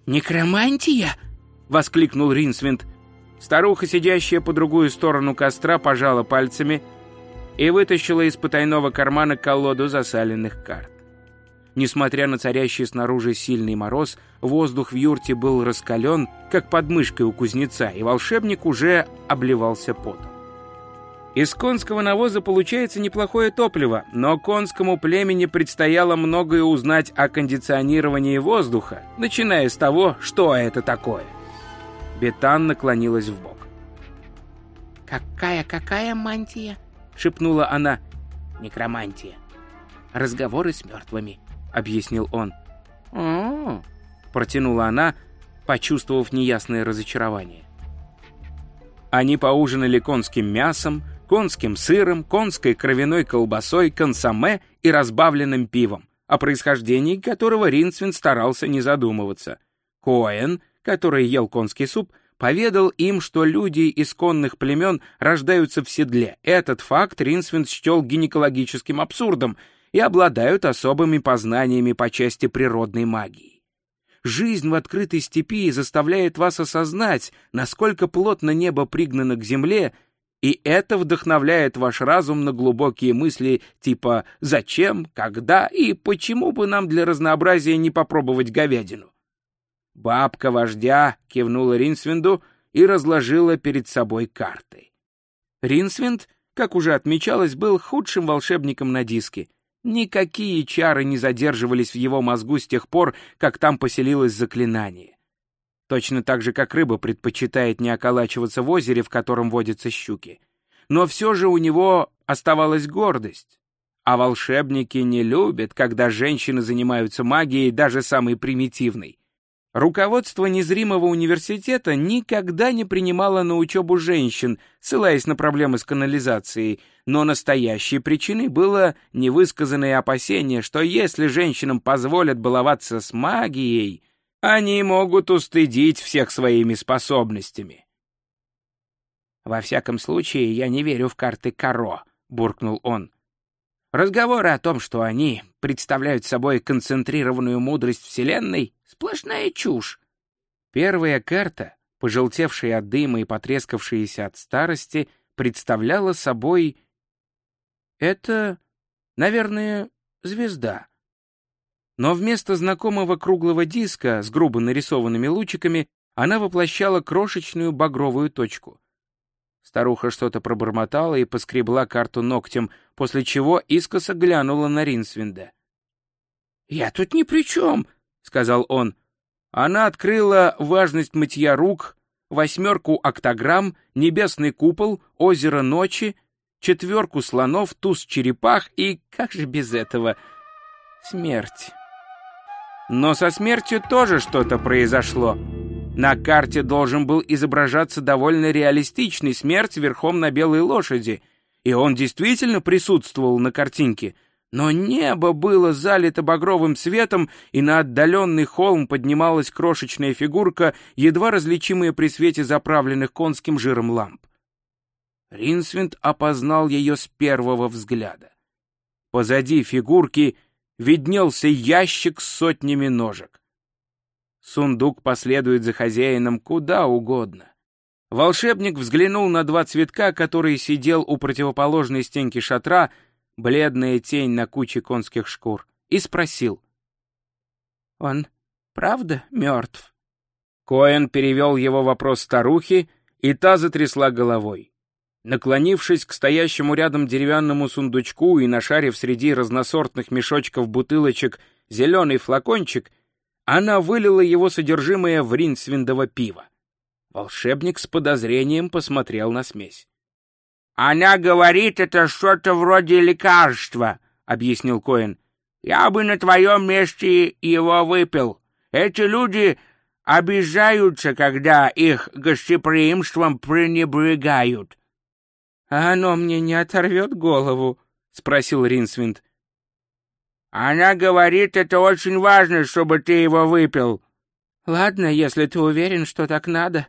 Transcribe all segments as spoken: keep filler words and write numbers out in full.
«Некромантия?» — воскликнул Ринсвинд. Старуха, сидящая по другую сторону костра, пожала пальцами и вытащила из потайного кармана колоду засаленных карт. Несмотря на царящий снаружи сильный мороз, воздух в юрте был раскален, как под мышкой у кузнеца, и волшебник уже обливался потом. Из конского навоза получается неплохое топливо, но конскому племени предстояло многое узнать о кондиционировании воздуха, начиная с того, что это такое. Бетан наклонилась вбок. «Какая-какая мантия?» — шепнула она. «Некромантия. Разговоры с мертвыми», — объяснил он. «О-о-о», — протянула она, почувствовав неясное разочарование. Они поужинали конским мясом, конским сыром, конской кровяной колбасой, консоме и разбавленным пивом, о происхождении которого Ринсвинд старался не задумываться. Коэн, который ел конский суп, поведал им, что люди из конных племен рождаются в седле. Этот факт Ринсвинд счел гинекологическим абсурдом и обладают особыми познаниями по части природной магии. Жизнь в открытой степи заставляет вас осознать, насколько плотно небо пригнано к земле, и это вдохновляет ваш разум на глубокие мысли типа «зачем?», «когда?» и «почему бы нам для разнообразия не попробовать говядину?». Бабка вождя кивнула Ринсвинду и разложила перед собой карты. Ринсвинд, как уже отмечалось, был худшим волшебником на диске. Никакие чары не задерживались в его мозгу с тех пор, как там поселилось заклинание. Точно так же, как рыба предпочитает не околачиваться в озере, в котором водятся щуки. Но все же у него оставалась гордость. А волшебники не любят, когда женщины занимаются магией, даже самой примитивной. Руководство незримого университета никогда не принимало на учебу женщин, ссылаясь на проблемы с канализацией, но настоящей причиной было невысказанное опасение, что если женщинам позволят баловаться с магией, они могут устыдить всех своими способностями. «Во всяком случае, я не верю в карты Каро», — буркнул он. «Разговоры о том, что они представляют собой концентрированную мудрость Вселенной, — сплошная чушь». Первая карта, пожелтевшая от дыма и потрескавшаяся от старости, представляла собой... Это, наверное, звезда. Но вместо знакомого круглого диска с грубо нарисованными лучиками она воплощала крошечную багровую точку. Старуха что-то пробормотала и поскребла карту ногтем, после чего искоса глянула на Ринсвинда. «Я тут ни при чем», — сказал он. Она открыла важность мытья рук, восьмерку октограмм, небесный купол, озеро ночи, четверку слонов, туз черепах и, как же без этого, смерть. Но со смертью тоже что-то произошло. На карте должен был изображаться довольно реалистичный смерть верхом на белой лошади, и он действительно присутствовал на картинке, но небо было залито багровым светом, и на отдаленный холм поднималась крошечная фигурка, едва различимая при свете заправленных конским жиром ламп. Ринсвинд опознал ее с первого взгляда. Позади фигурки виднелся ящик с сотнями ножек. Сундук последует за хозяином куда угодно. Волшебник взглянул на два цветка, который сидел у противоположной стенки шатра, бледная тень на куче конских шкур, и спросил. «Он правда мертв?» Коэн перевел его вопрос старухе, и та затрясла головой. Наклонившись к стоящему рядом деревянному сундучку и нашарив среди разносортных мешочков бутылочек зеленый флакончик, она вылила его содержимое в Ринсвиндово пиво. Волшебник с подозрением посмотрел на смесь. «Она говорит, это что-то вроде лекарства», — объяснил Коэн. «Я бы на твоем месте его выпил. Эти люди обижаются, когда их гостеприимством пренебрегают». «А оно мне не оторвет голову?» — спросил Ринсвинд. «Она говорит, это очень важно, чтобы ты его выпил». «Ладно, если ты уверен, что так надо.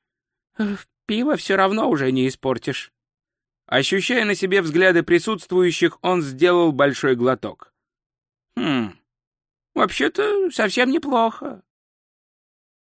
Пиво все равно уже не испортишь». Ощущая на себе взгляды присутствующих, он сделал большой глоток. «Хм, вообще-то совсем неплохо.